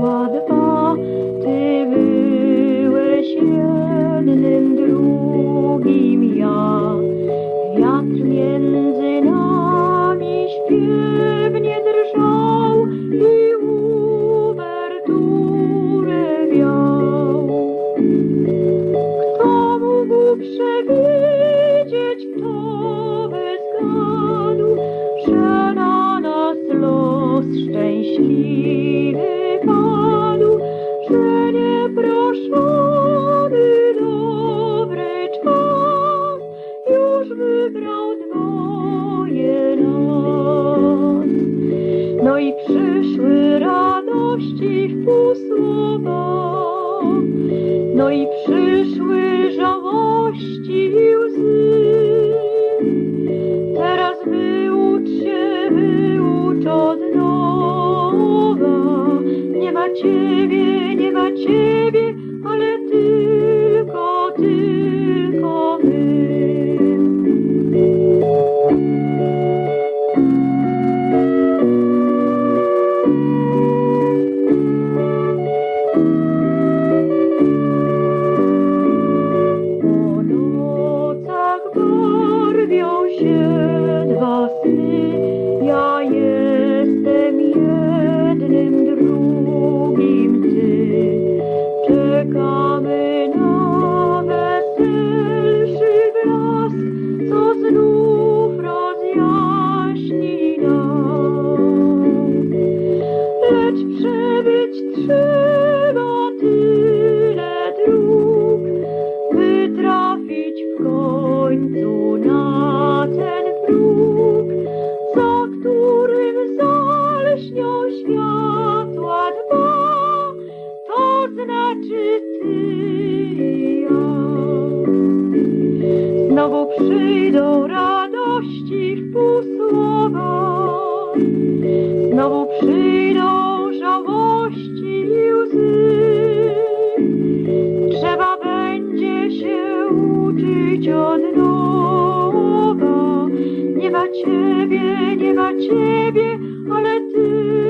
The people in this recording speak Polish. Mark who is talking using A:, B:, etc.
A: światła dwa. Ty byłeś jednym, drugim ja. Wiatr między nami śpiewnie drżał i uwerturę wiał. Kto mógł przewidzieć, kto by zgadł, że na nas los szczęśliwy padł, że nieproszony dobry czas już wybrał dwoje nas. No i przyszły radości w pół słowa, no i przyszły żałości i łzy. Teraz wyucz od nowa. Nie ma ciebie, nie ma ciebie, ale tylko my. Po nocach barwią się dwa sny. Ja jestem jednym, drugim ty. Czekamy na weselszy blask, co znów rozjaśni nam. Lecz przebyć trzeba tyle dróg, by trafić w końcu na ten próg, za którym zalśnią światła dwa. To znaczy ty i ja. Znowu przyjdą radości w pół słowa, znowu przyjdą żałości i łzy. Trzeba będzie się uczyć od nowa. Nie ma ciebie, ale ty.